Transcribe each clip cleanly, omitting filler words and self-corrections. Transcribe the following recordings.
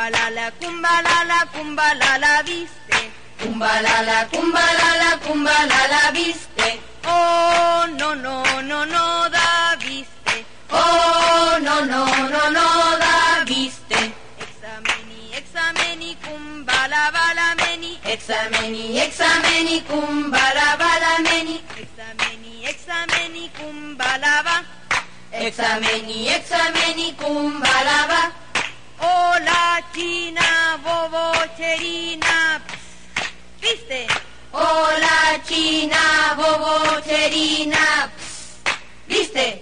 cumbalala, viste. Cumbalala, viste. Oh, no, da viste. Oh, no, da viste. Exameni, cumbalavalameni. Exameni, cumbalavalameni. Exameni, cumbalava. Exameni, cumbalava. Hola, china, bobocherina, ¿viste? Hola, china, bobocherina, ¿viste?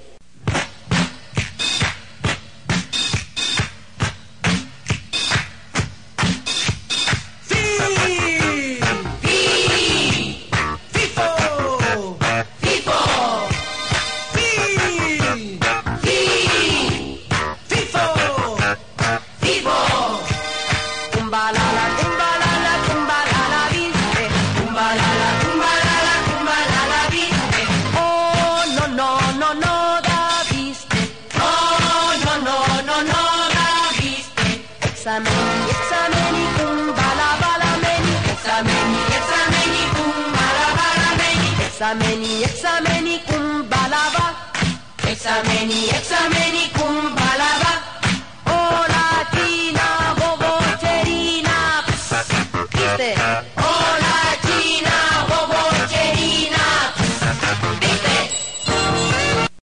Exameni, cumbalavalameni. Exameni, cumbalavalameni. Exameni, cumbalava. Exameni, cumbalavalameni.